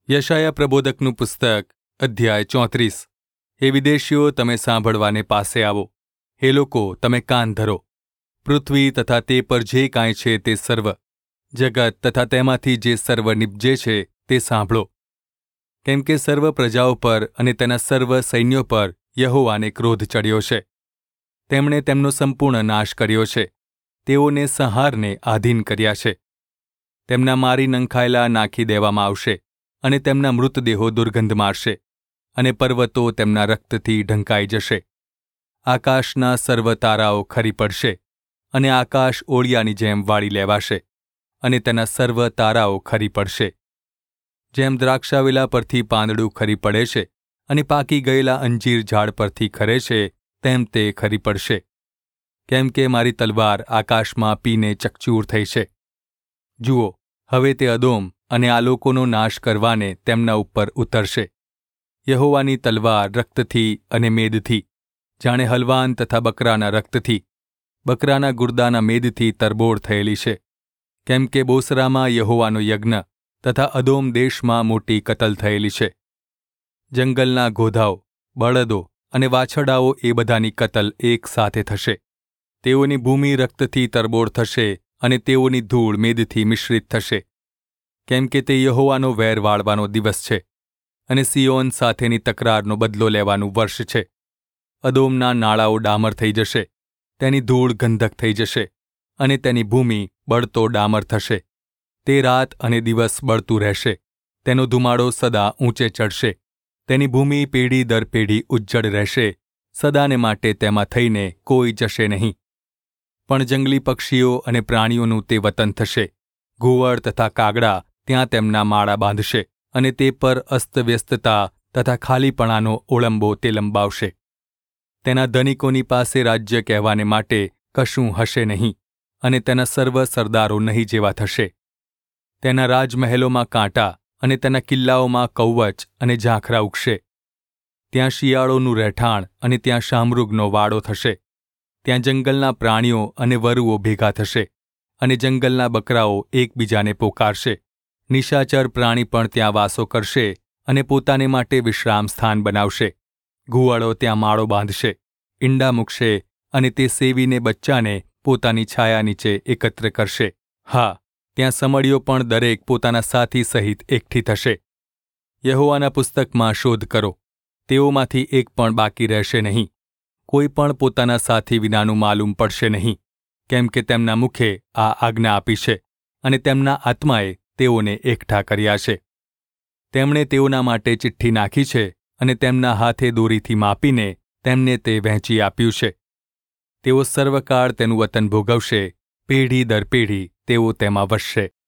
યશાયા પ્રબોધકનું પુસ્તક અધ્યાય 34. હે વિદેશીઓ, તમે સાંભળવાને પાસે આવો. હે લોકો, તમે કાન ધરો. પૃથ્વી તથા તે પર જે કાંઈ છે તે સર્વ, જગત તથા તેમાંથી જે સર્વ નિપજે છે તે સાંભળો. કેમ કે સર્વ પ્રજાઓ પર અને તેના સર્વ સૈન્યો પર યહોવાને ક્રોધ ચડ્યો છે. તેમણે તેમનો સંપૂર્ણ નાશ કર્યો છે. તેઓને સંહારને આધીન કર્યા છે. તેમના મારી નંખાયેલા નાખી દેવામાં આવશે, અને તેમના મૃતદેહો દુર્ગંધ મારશે, અને પર્વતો તેમના રક્તથી ઢંકાઈ જશે. આકાશના સર્વ તારાઓ ખરી પડશે, અને આકાશ ઓળિયાની જેમ વાળી લેવાશે, અને તેના સર્વ તારાઓ ખરી પડશે. જેમ દ્રાક્ષાવેલા પરથી પાંદડું ખરી પડે છે, અને પાકી ગયેલા અંજીર ઝાડ પરથી ખરે છે, તેમ તે ખરી પડશે. કેમ કે મારી તલવાર આકાશમાં પીને ચકચૂર થઈ છે. જુઓ, હવે તે અદોમ અને આ લોકોનો નાશ કરવાને તેમના ઉપર ઉતરશે. યહોવાની તલવાર રક્તથી અને મેદથી, જાણે હલવાન તથા બકરાના રક્તથી, બકરાના ગુર્દાના મેદથી તરબોળ થયેલી છે. કેમ કે બોસરામાં યહોવાનો યજ્ઞ તથા અદોમ દેશમાં મોટી કતલ થયેલી છે. જંગલના ગોધાઓ, બળદો અને વાછરડાઓ એ બધાની કતલ એક સાથે થશે. તેઓની ભૂમિ રક્તથી તરબોળ થશે, અને તેઓની ધૂળ મેદથી મિશ્રિત થશે. કેમ કે તે યહોવાનો વેર વાળવાનો દિવસ છે, અને સિયોન સાથેની તકરારનો બદલો લેવાનું વર્ષ છે. અદોમના નાળાઓ ડામર થઈ જશે, તેની ધૂળ ગંધક થઈ જશે, અને તેની ભૂમિ બળતો ડામર થશે. તે રાત અને દિવસ બળતું રહેશે. તેનો ધુમાડો સદા ઊંચે ચડશે. તેની ભૂમિ પેઢી દર પેઢી ઉજ્જડ રહેશે. સદાને માટે તેમાં થઈને કોઈ જશે નહીં. પણ જંગલી પક્ષીઓ અને પ્રાણીઓનું તે વતન થશે. ઘુવડ તથા કાગડા ત્યાં તેમના માળા બાંધશે, અને તે પર અસ્તવ્યસ્તતા તથા ખાલીપણાનો ઓળંબો તે લંબાવશે. તેના ધનિકોની પાસે રાજ્ય કહેવાને માટે કશું હશે નહીં, અને તેના સર્વ સરદારો નહીં જેવા થશે. તેના રાજમહેલોમાં કાંટા અને તેના કિલ્લાઓમાં કૌવચ અને ઝાંખરા ઉગશે. ત્યાં શિયાળોનું રહેઠાણ અને ત્યાં શામૃગનો વાડો થશે. ત્યાં જંગલના પ્રાણીઓ અને વરુઓ ભેગા થશે, અને જંગલના બકરાઓ એકબીજાને પોકારશે. નિશાચર પ્રાણી પણ ત્યાં વાસો કરશે, અને પોતાને માટે વિશ્રામ સ્થાન બનાવશે. ઘુવડો ત્યાં માળો બાંધશે, ઈંડા મૂકશે, અને તે સેવીને બચ્ચાને પોતાની છાયા નીચે એકત્ર કરશે. હા, ત્યાં સમળીઓ પણ દરેક પોતાના સાથી સહિત એકઠી થશે. યહોવાના પુસ્તકમાં શોધ કરો, તેઓમાંથી એક પણ બાકી રહેશે નહીં. કોઈ પણ પોતાના સાથી વિનાનું માલુમ પડશે નહીં. કેમ કે તેમના મુખે આ આજ્ઞા આપી છે, અને તેમના આત્માએ તેઓને એકઠા કર્યા છે. તેમણે તેઓના માટે ચિઠ્ઠી નાખી છે, અને તેમના હાથે દોરીથી માપીને તેમને તે વહેંચી આપ્યું છે. તેઓ સર્વકાળ તેનું વતન ભોગવશે. પેઢી દર પેઢી તેઓ તેમાં વસશે.